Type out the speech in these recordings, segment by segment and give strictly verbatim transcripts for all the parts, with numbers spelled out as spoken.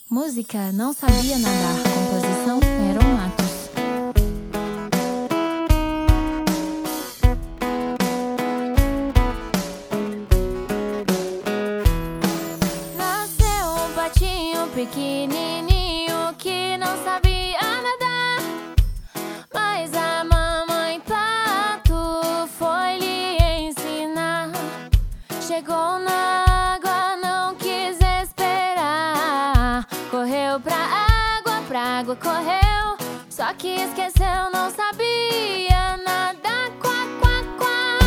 Música Não Sabia Nadar. Composição Heron Matos. Nasceu um patinho pequenininho que não sabia nadar, mas a mamãe pato foi lhe ensinar. Chegou na água, não quis esperar, correu pra água, pra água correu, só que esqueceu, não sabia nadar. Quá, quá, quá.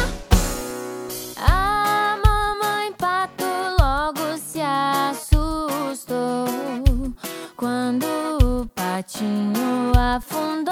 A mamãe pato logo se assustou quando o patinho afundou.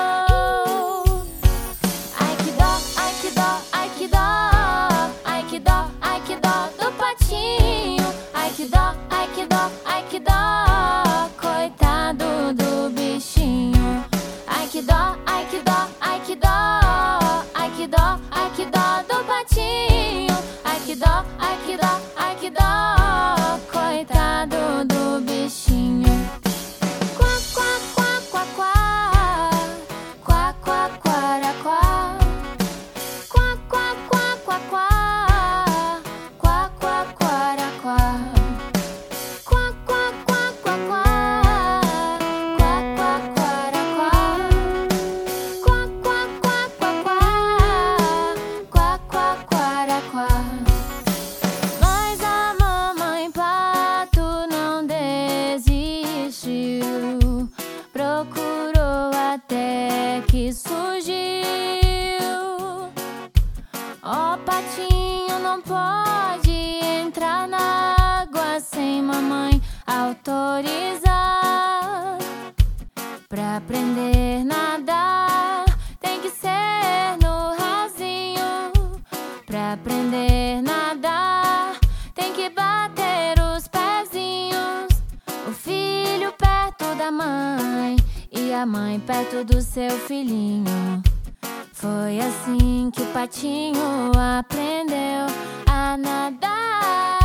Ai que dó, ai que dó, ai que dó, ai que dó, ai que dó do patinho. Ai que dó, ai que dó, ai que dó, coitado do bichinho. Ai que dó, ai que dó, ai que dó, ai que dó, ai que dó do patinho. Ai que dó, ai que dó, ai que dó, coitado do bichinho. Quá, quá, quá, quá, quá, quá, quá, quá, quá. Quá, quá, quá, quá, quá, quá, quá, quá, quá. Quá, quá, quá, quá, quá, quá, quá, quá, quá. Quá, quá, quá, quá, quá, quá, quá, quá. Mas a mamãe pato não desistiu, procurou até que surgiu. Ó, patinho não pode entrar na água sem mamãe autorizar. Pra aprender a nadar tem que ser no rasinho. Pra aprender a nadar tem que bater os pezinhos. O filho perto da mãe e a mãe perto do seu filhinho. Foi assim que o patinho aprendeu a nadar.